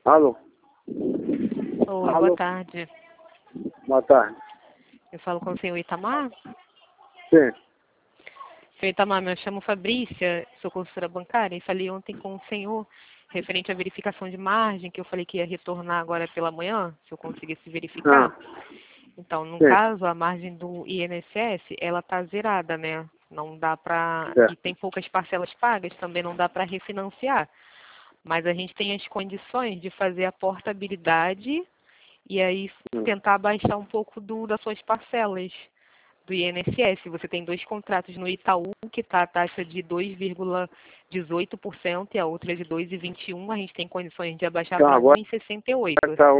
Alô? Oi, Alô? boa tarde. Boa tarde. Eu falo com o senhor Itamar. Sim. Senhor Itamar, eu chamo Fabrícia, sou consultora bancária e falei ontem com o senhor referente à verificação de margem, que eu falei que ia retornar agora pela manhã, se eu conseguisse verificar. Então, no Sim. caso, a margem do INSS, ela está zerada, né? Não dá para... É. E tem poucas parcelas pagas, também não dá para refinanciar. Mas a gente tem as condições de fazer a portabilidade e aí tentar baixar um pouco das suas parcelas do INSS. Você tem 2 contratos no Itaú, que está a taxa de 2,18% e a outra é de 2,21%. A gente tem condições de abaixar Então para agora 1,68%. tá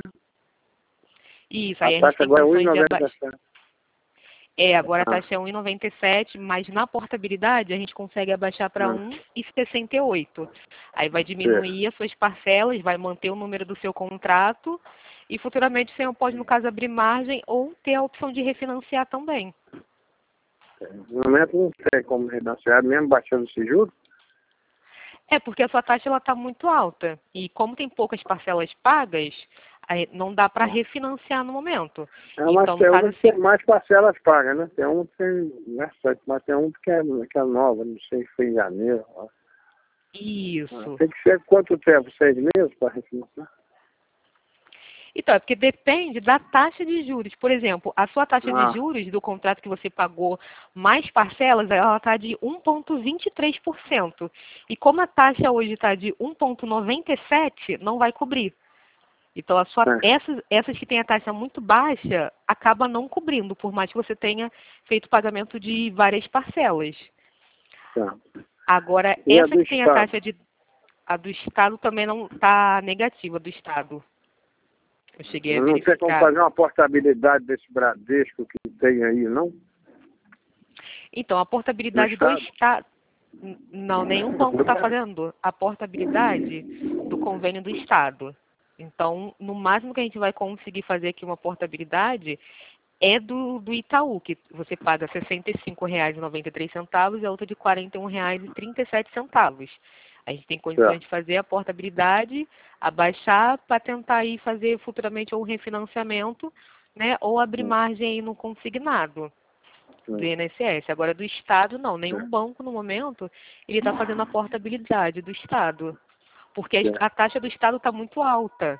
Isso, a aí a gente taxa tem agora é condições de abaixar. 1,97. Agora a taxa é 1,97, mas na portabilidade a gente consegue abaixar para 1,68. Aí vai diminuir as suas parcelas, vai manter o número do seu contrato e futuramente o senhor pode, no caso, abrir margem ou ter a opção de refinanciar também. No momento não sei como refinanciar, mesmo baixando esse juro. Porque a sua taxa está muito alta. E como tem poucas parcelas pagas, aí não dá para refinanciar no momento. Mas Então, tem no caso, um que tem mais parcelas pagas, né? Tem um que tem, mas tem um que é nova, não sei se foi em janeiro. Isso. Tem que ser quanto tempo? 6 meses para refinanciar? Então, é porque depende da taxa de juros. Por exemplo, a sua taxa de Ah, juros do contrato que você pagou mais parcelas, ela está de 1,23%. E como a taxa hoje está de 1,97%, não vai cobrir. Então, essas que têm a taxa muito baixa, acaba não cobrindo, por mais que você tenha feito pagamento de várias parcelas. tá. Agora, E a essa do que tem a Estado? taxa a do Estado também não está negativa, do Estado. Eu cheguei a Não tem como verificar. fazer uma portabilidade desse Bradesco que tem aí, não? Então, a Do portabilidade do Estado? Estado... Não, nenhum banco está fazendo a portabilidade do convênio do Estado. Então, no máximo que a gente vai conseguir fazer aqui uma portabilidade é do Itaú, que você paga R$ 65,93 e a outra de R$ 41,37. A gente tem condições de fazer a portabilidade, abaixar para tentar aí fazer futuramente ou um refinanciamento, né, ou abrir margem aí no consignado do INSS. Agora, do Estado, não. Nenhum banco, no momento, ele está fazendo a portabilidade do Estado. Porque a taxa do Estado está muito alta.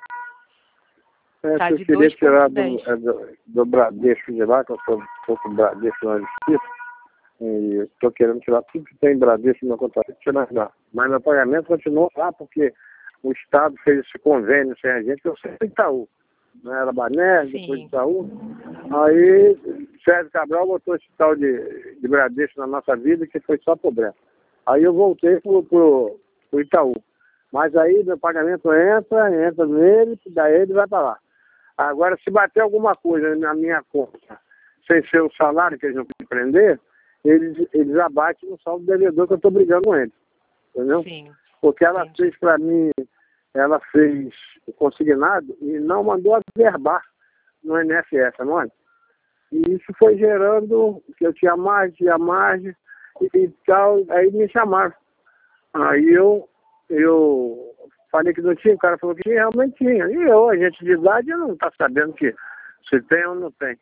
Está Eu de queria tirar 2,10. do Bradesco de lá, que eu sou um pouco Bradesco na justiça, e estou querendo tirar tudo que tem Bradesco na conta, tirar lá. Mas meu pagamento continua lá, porque o Estado fez esse convênio sem a gente, eu sei Itaú. Não era Bané, depois de Itaú. Aí Sérgio Cabral botou esse tal de Bradesco na nossa vida, que foi só problema. Aí eu voltei pro Itaú. Mas aí meu pagamento entra nele, daí ele vai para lá. Agora, se bater alguma coisa na minha conta, sem ser o salário que eles não podem prender, eles abatem no saldo devedor que eu estou brigando com eles. Entendeu? Sim. Porque ela fez para mim, ela fez o consignado e não mandou averbar no INSS, não é? E isso foi gerando que eu tinha margem e tal, aí me chamaram. Aí eu falei que não tinha, o cara falou que realmente tinha. E eu, a gente de idade, não está sabendo que se tem ou não tem.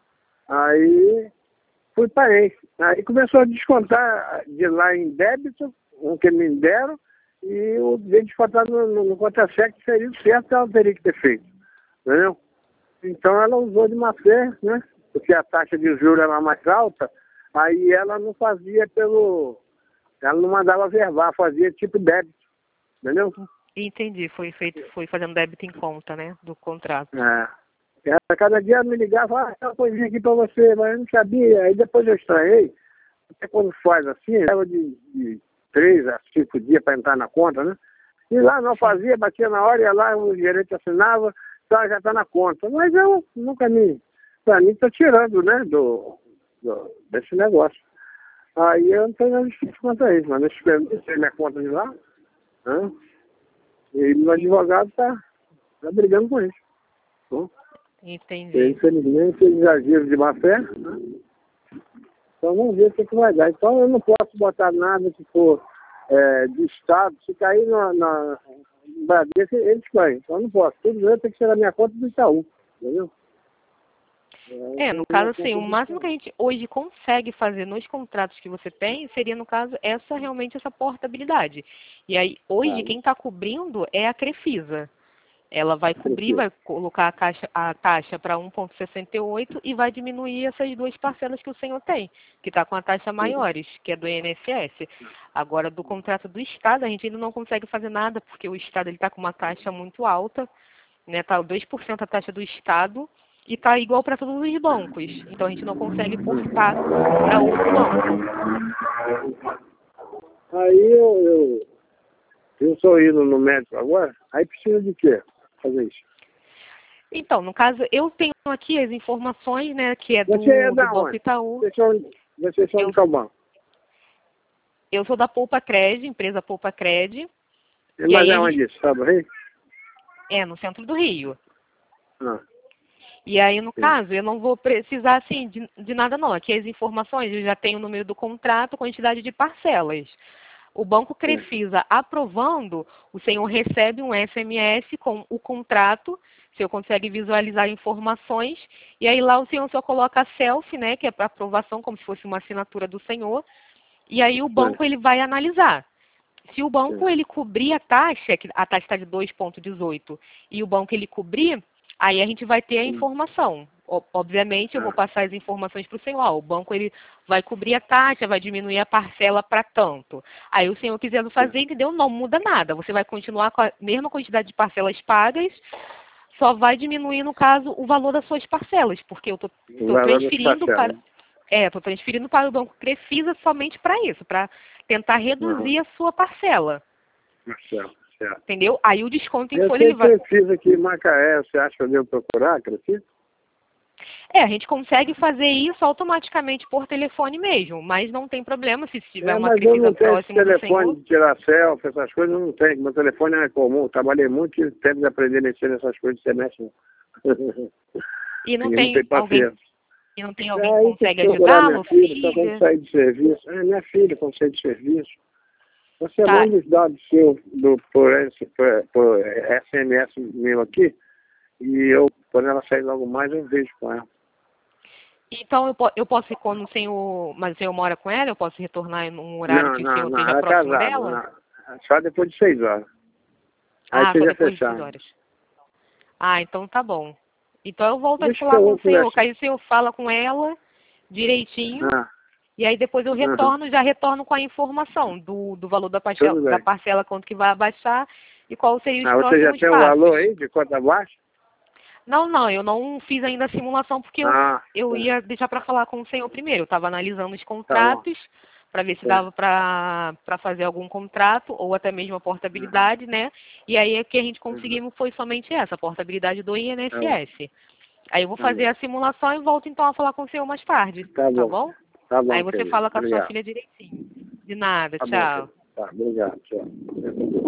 Aí fui parei. Aí começou a descontar de lá em débito, o que me deram, e o de descontar no contra-cheque seria o certo que ela teria que ter feito. Entendeu? Então ela usou de má fé, né? Porque a taxa de juros era mais alta, aí ela não fazia ela não mandava verbar, fazia tipo débito. Entendeu? Entendi. Foi fazendo débito em conta, né? Do contrato. Ela, cada dia ela me ligava, uma coisinha aqui pra você, mas eu não sabia. Aí depois eu estranhei, porque quando faz assim, leva de 3 a 5 dias para entrar na conta, né? E lá não fazia, batia na hora, ia lá, o gerente assinava, então já está na conta. Mas eu nunca pra mim tá tirando, né, desse negócio. Aí eu não tenho nada difícil quanto a isso, mas eu espero minha conta de lá, né? E meu advogado tá brigando com isso. Bom, Entendi. infelizmente, eles agiram de má fé, né? Então vamos ver o que vai dar. Então eu não posso botar nada que for de Estado. Se cair Bradesco, eles ganham. Então eu não posso. Tudo dinheiro tem que ser na minha conta do Itaú. Entendeu? No caso, assim, o máximo que a gente hoje consegue fazer nos contratos que você tem seria, no caso, realmente essa portabilidade. E aí, hoje, quem está cobrindo é a Crefisa. Ela vai cobrir, vai colocar a taxa para 1,68 e vai diminuir essas duas parcelas que o senhor tem, que está com a taxa maiores, que é do INSS. Agora, do contrato do Estado, a gente ainda não consegue fazer nada, porque o Estado está com uma taxa muito alta, né? Está 2% a taxa do Estado, e está igual para todos os bancos. Então, a gente não consegue portar para outro banco. Aí eu estou indo no médico agora, aí precisa de quê? Fazer isso. Então, no caso, eu tenho aqui as informações, né, que é do Banco Itaú. Vocês são de qual banco? Eu sou da Poupa Cred, empresa Poupa Cred. Mas é onde isso? Sabe, Rio? É, no centro do Rio. Ah. E aí, no caso, eu não vou precisar, assim, de nada não. Aqui as informações, eu já tenho o número do contrato, quantidade de parcelas. O Banco Crefisa aprovando, o senhor recebe um SMS com o contrato, o senhor consegue visualizar informações, e aí lá o senhor só coloca a selfie, né, que é para aprovação, como se fosse uma assinatura do senhor, e aí o banco ele vai analisar. Se o banco ele cobrir a taxa, que a taxa está de 2,18, e o banco ele cobrir, aí a gente vai ter a informação. Obviamente, eu vou passar as informações para o senhor. O banco ele vai cobrir a taxa, vai diminuir a parcela para tanto. Aí o senhor quisendo fazer, entendeu? Não muda nada. Você vai continuar com a mesma quantidade de parcelas pagas, só vai diminuir, no caso, o valor das suas parcelas, porque eu estou transferindo para... estou transferindo para o Banco Crefisa somente para isso, para tentar reduzir a sua parcela. Certo. Entendeu? Aí o desconto em folha ele vai... Crefisa aqui em Macaé, você acha que eu devo procurar, Crefisa? A gente consegue fazer isso automaticamente por telefone mesmo, mas não tem problema se tiver uma Crefisa próxima do senhor. Mas eu não tenho telefone de tirar selfie, essas coisas eu não tenho. Meu telefone é comum, trabalhei muito e tempo de aprender a mexer nessas coisas de semestre. E não tem alguém que consegue ajudá-lo, filha? Quando sair de serviço. Minha filha, quando sair de serviço. Você manda os dados seus por SMS meu aqui, e quando ela sair logo mais, eu vejo com ela. Então, eu posso ir quando o senhor... Mas o senhor mora com ela? Eu posso retornar em um horário que o senhor esteja próximo dela? Não. Só depois de 6 horas. Aí só depois de 6 horas. Então tá bom. Então eu volto a falar com o senhor, que aí o senhor fala com ela direitinho, e aí depois eu já retorno com a informação do valor da parcela, quanto que vai abaixar e qual seria os próximos passos. Você já tem o valor aí de quanto abaixa? Não, eu não fiz ainda a simulação porque eu ia deixar para falar com o senhor primeiro. Eu estava analisando os contratos para ver se dava para fazer algum contrato ou até mesmo a portabilidade, né? E aí o que a gente conseguiu foi somente essa, a portabilidade do INSS. Aí eu vou fazer a simulação e volto então a falar com o senhor mais tarde, tá bom? Tá bom, aí você fala com a sua filha direitinho. De nada, tchau. Obrigado, tchau.